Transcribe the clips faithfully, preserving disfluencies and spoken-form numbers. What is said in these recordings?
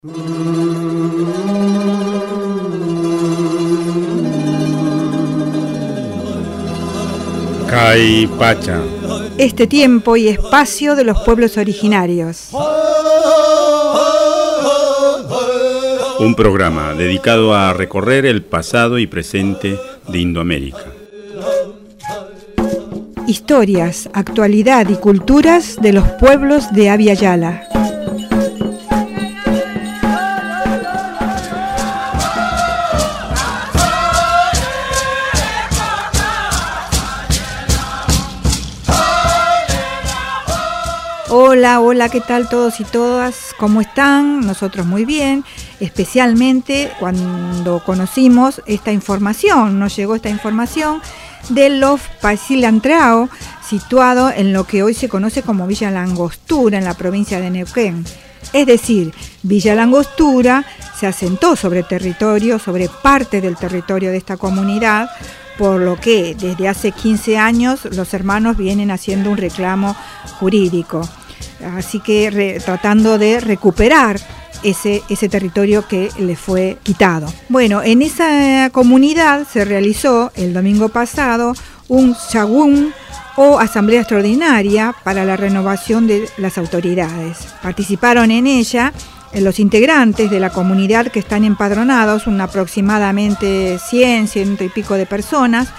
Caipacha. Este tiempo y espacio de los pueblos originarios. Un programa dedicado a recorrer el pasado y presente de Indoamérica. Historias, actualidad y culturas de los pueblos de Abya Yala. Hola, hola, ¿qué tal todos y todas? ¿Cómo están? Nosotros muy bien, especialmente cuando conocimos esta información, nos llegó esta información del Lof Pachilantrao, situado en lo que hoy se conoce como Villa La Angostura, en la provincia de Neuquén. Es decir, Villa La Angostura se asentó sobre territorio, sobre parte del territorio de esta comunidad, por lo que desde hace quince años los hermanos vienen haciendo un reclamo jurídico. Así que re, tratando de recuperar ese, ese territorio que le fue quitado. Bueno, en esa comunidad se realizó el domingo pasado un shagún o asamblea extraordinaria para la renovación de las autoridades. Participaron en ella los integrantes de la comunidad que están empadronados, un aproximadamente cien, ciento y pico de personas,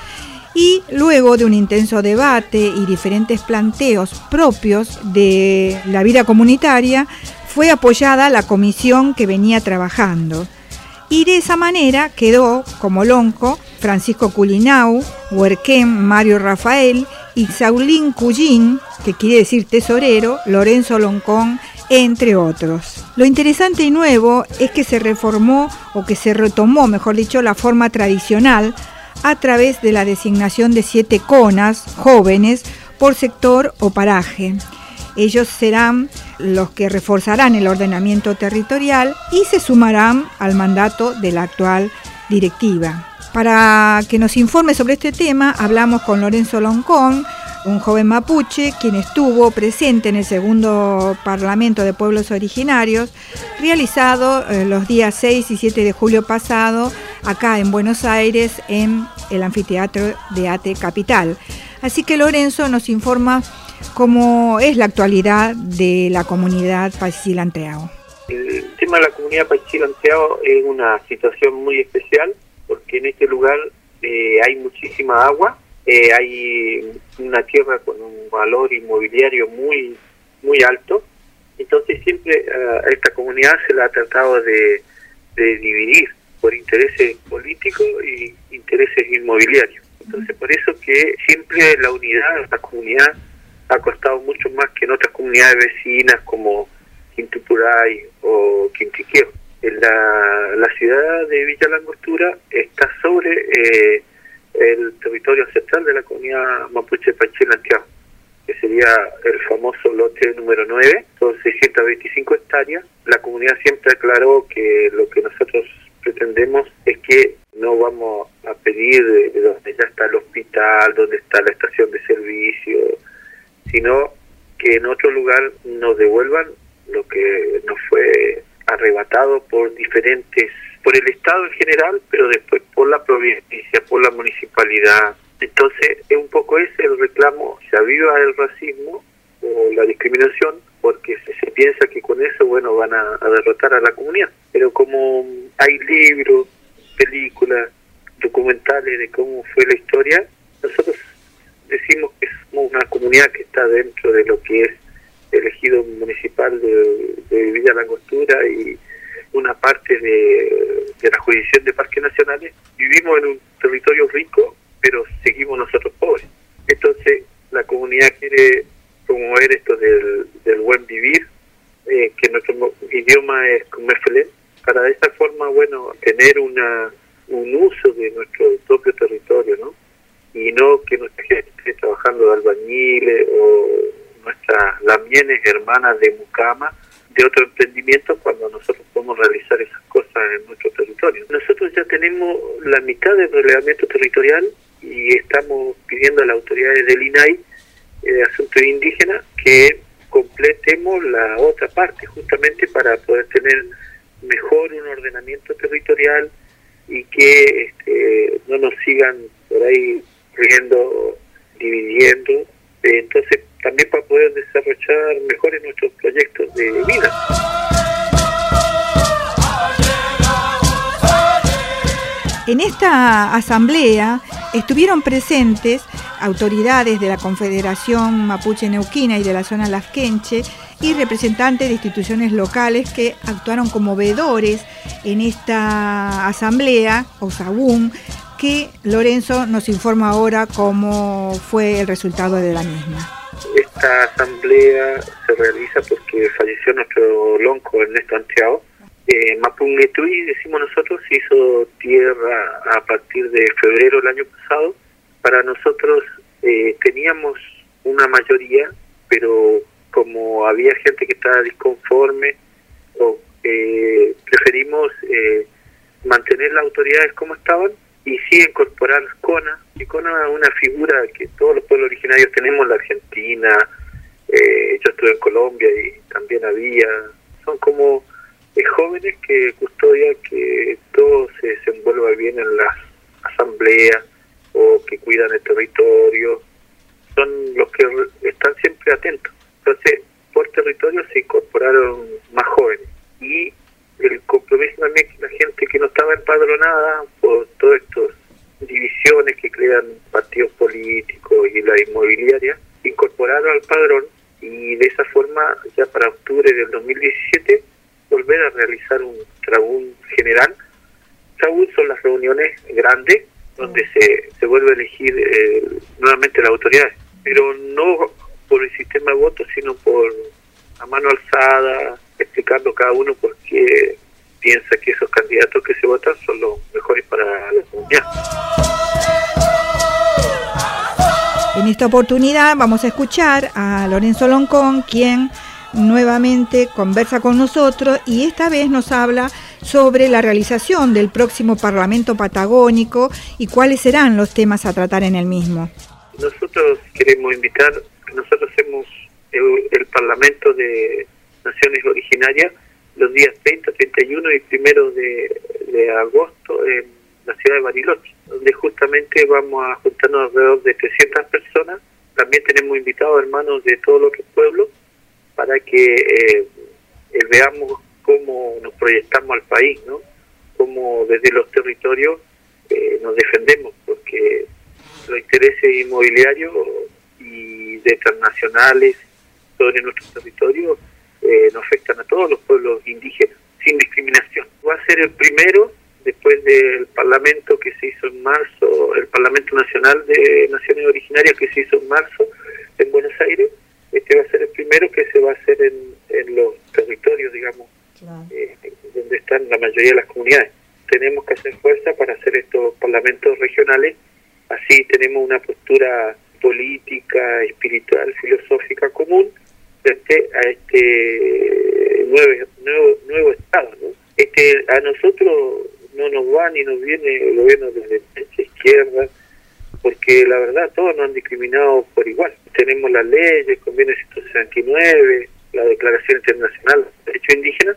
y luego de un intenso debate y diferentes planteos propios de la vida comunitaria, fue apoyada la comisión que venía trabajando. Y de esa manera quedó como lonco Francisco Culinau, Huerquén Mario Rafael y Saulín Cuyín, que quiere decir tesorero, Lorenzo Loncón, entre otros. Lo interesante y nuevo es que se reformó, o que se retomó, mejor dicho, la forma tradicional a través de la designación de siete conas jóvenes por sector o paraje. Ellos serán los que reforzarán el ordenamiento territorial y se sumarán al mandato de la actual directiva. Para que nos informe sobre este tema, hablamos con Lorenzo Loncón, un joven mapuche, quien estuvo presente en el segundo Parlamento de Pueblos Originarios, realizado eh, los días seis y siete de julio pasado, acá en Buenos Aires, en el anfiteatro de Ate Capital. Así que Lorenzo nos informa cómo es la actualidad de la comunidad Pachilantrao. El tema de la comunidad Pachilantrao es una situación muy especial, porque en este lugar eh, hay muchísima agua. Eh, hay una tierra con un valor inmobiliario muy muy alto, entonces siempre uh, a esta comunidad se la ha tratado de, de dividir por intereses políticos y intereses inmobiliarios. Entonces por eso que siempre la unidad de esta comunidad ha costado mucho más que en otras comunidades vecinas como Quintupuray o Quintiqueo. En la, la ciudad de Villa La Angostura está sobre eh, el territorio ancestral de la comunidad mapuche Pachilantrao, que sería el famoso lote número nueve, son seiscientas veinticinco hectáreas. La comunidad siempre aclaró que lo que nosotros pretendemos es que no vamos a pedir de, de donde ya está el hospital, donde está la estación de servicio, sino que en otro lugar nos devuelvan lo que nos fue arrebatado por diferentes, por el Estado en general, pero después por la provincia, por la municipalidad. Entonces es un poco ese el reclamo, se aviva el racismo o la discriminación, porque se, se piensa que con eso, bueno, van a, a derrotar a la comunidad. Pero como hay libros, películas, documentales de cómo fue la historia, nosotros decimos que somos una comunidad que está dentro de lo que es el ejido municipal de, de Villa La Angostura y una parte de, de la jurisdicción de parques nacionales. Vivimos en un territorio rico, pero seguimos nosotros pobres. Entonces la comunidad quiere promover esto del, del buen vivir, eh, que nuestro idioma es Kumefele, para de esta forma, bueno, tener una un uso de nuestro propio territorio, ¿no? Y no que nuestra gente esté trabajando de albañiles o nuestras lamienes hermanas de mucama de otro emprendimiento, cuando nosotros podemos realizar esas cosas en nuestro territorio. Nosotros ya tenemos la mitad del relevamiento territorial y estamos pidiendo a las autoridades del I N A I eh, de Asuntos Indígenas que completemos la otra parte, justamente para poder tener mejor un ordenamiento territorial y que este, no nos sigan por ahí riendo, dividiendo, eh, entonces también para poder desarrollar mejores nuestros proyectos de vida. En esta asamblea estuvieron presentes autoridades de la Confederación Mapuche Neuquina y de la zona Lafkenche y representantes de instituciones locales que actuaron como veedores en esta asamblea, o SABUM, que Lorenzo nos informa ahora cómo fue el resultado de la misma. Esta asamblea se realiza porque falleció nuestro lonco Ernesto Anteao. Eh, Mapungetui, decimos nosotros, se hizo tierra a partir de febrero del año pasado. Para nosotros eh, teníamos una mayoría, pero como había gente que estaba disconforme, o, eh, preferimos eh, mantener las autoridades como estaban y sí incorporar CONA. Y CONA es una figura que todos los pueblos originarios tenemos en la Argentina, eh, yo estuve en Colombia y también había, son como eh, jóvenes que custodian que todo se desenvuelva bien en las asambleas o que cuidan el territorio, son los que están siempre atentos. Entonces, por territorio se incorporaron más jóvenes y el compromiso también que la gente que no estaba empadronada por todas estas divisiones que crean partidos políticos y la inmobiliaria, incorporaron al padrón y de esa forma ya para octubre del dos mil diecisiete volver a realizar un trabún general. Trabún son las reuniones grandes donde se, se vuelve a elegir eh, nuevamente las autoridades, pero no por el sistema de votos, sino por a mano alzada, explicando cada uno por qué piensa que esos candidatos que se votan son los mejores para la comunidad. En esta oportunidad vamos a escuchar a Lorenzo Loncón, quien nuevamente conversa con nosotros y esta vez nos habla sobre la realización del próximo Parlamento Patagónico y cuáles serán los temas a tratar en el mismo. Nosotros queremos invitar, nosotros hacemos el, el Parlamento de Naciones Originarias los días treinta, treinta y uno y primero de, de agosto en la ciudad de Bariloche, donde justamente vamos a juntarnos alrededor de trescientas personas. También tenemos invitados hermanos de todos los otros pueblos para que eh, eh, veamos cómo nos proyectamos al país, ¿no? Cómo desde los territorios eh, nos defendemos, porque los intereses inmobiliarios y de transnacionales sobre nuestro territorio eh, nos afectan a todos los pueblos indígenas, sin discriminación. Va a ser el primero, después del Parlamento que se hizo en marzo, el Parlamento Nacional de Naciones Originarias que se hizo en marzo en Buenos Aires. Este va a ser el primero que se va a hacer en, en los territorios, digamos, claro. eh, donde están la mayoría de las comunidades. Tenemos que hacer fuerza para hacer estos parlamentos regionales, así tenemos una postura política, espiritual, filosófica común frente a este nuevo, nuevo, nuevo Estado, ¿no? Este, a nosotros no nos va ni nos viene el gobierno de derecha, izquierda, porque la verdad todos nos han discriminado por igual. Tenemos las leyes, el convenio ciento sesenta y nueve, la Declaración Internacional de Derechos Indígenas,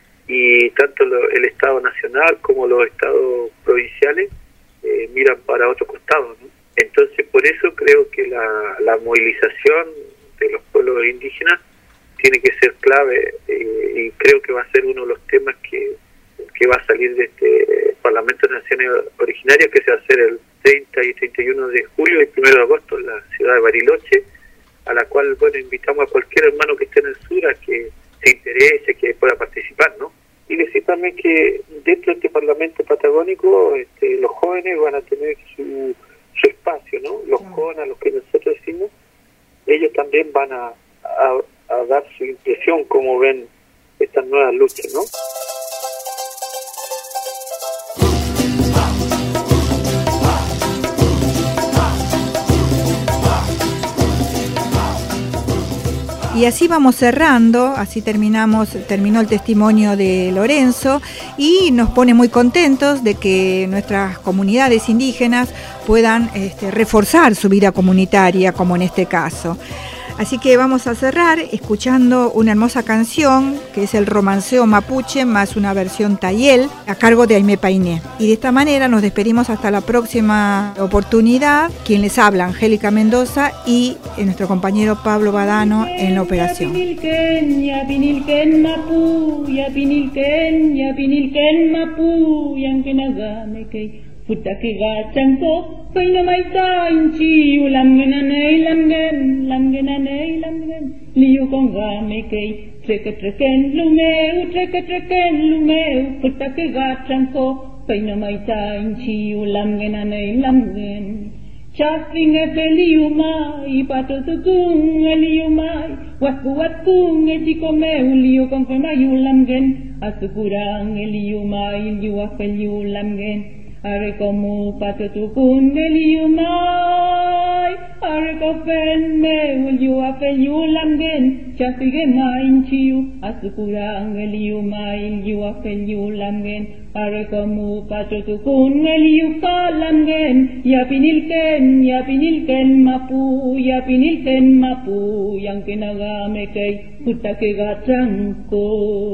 y tanto lo, el Estado Nacional como los estados provinciales eh, miran para otro costado, ¿no? Entonces por eso creo que la, la movilización de los pueblos indígenas tiene que ser clave eh, y creo que va a ser uno de los temas que, que va a salir de este Parlamento de Naciones Originarias, que se va a hacer el treinta y treinta y uno de julio y primero de agosto en la ciudad de Bariloche, a la cual, bueno, invitamos a cualquier hermano que esté en el sur a que se interese, que pueda participar, ¿no? Y decir también que dentro de este Parlamento Patagónico este, los jóvenes van a tener su, su espacio, ¿no? Los CONA, los que nosotros decimos, ellos también van a, a, a dar su impresión, cómo ven estas nuevas luchas, ¿no? Y así vamos cerrando, así terminamos, terminó el testimonio de Lorenzo y nos pone muy contentos de que nuestras comunidades indígenas puedan este, reforzar su vida comunitaria, como en este caso. Así que vamos a cerrar escuchando una hermosa canción que es el romanceo mapuche más una versión tayel a cargo de Aimé Painé. Y de esta manera nos despedimos hasta la próxima oportunidad. Quien les habla, Angélica Mendoza, y nuestro compañero Pablo Badano en la operación. Putake gacangko paina maita inchi ulamgenane lamgen lamgenane lamgen liu konga mekei treke treken lumeu treke treken lumeu putake gacangko paina maita inchi ulamgenane lamgen chafing feliuma ipato tukung eliuma watku watku ngechiko meu liu konga mayu lamgen asukurang eliuma iliu afeliu lamgen are como pato tu kun eliumai are ko fen me will you ape you lamgen chafige main chiu asukura eliumai you ape you lamgen are como pato tu kun eliu lamgen ya pinilken ya pinilken mapu ya pinilken mapu yang kenaga mekei putake gacangko.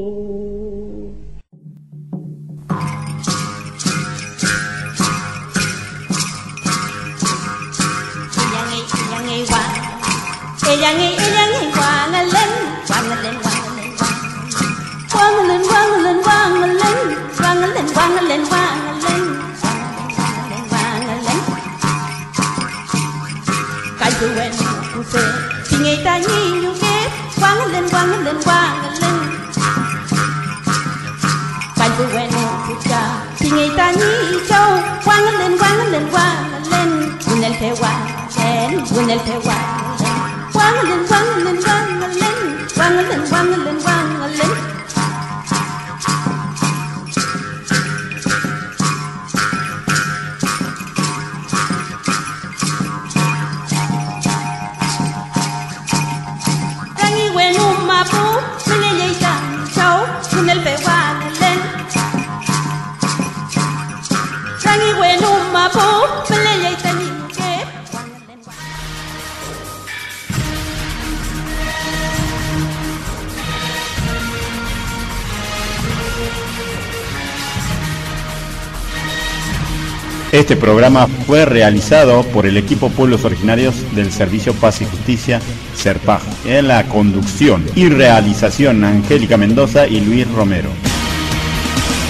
Eyangi eyangi wangalen wangalen wangalen wangalen wangalen wangalen wangalen wangalen wangalen wangalen kayuwen kuse tingai tangi yuke wangalen wangalen wangalen kayuwen kucha tingai tangi chau wangalen wangalen wangalen unel tewa en unel tewa wangalen wangalen wangalen wangalen wangalen wangalen rangi wenu mapu menelei tan chau kunel pe wangalen rangi wenu mapu menelei tan Este programa fue realizado por el equipo Pueblos Originarios del Servicio Paz y Justicia, SERPAJ, en la conducción y realización Angélica Mendoza y Luis Romero.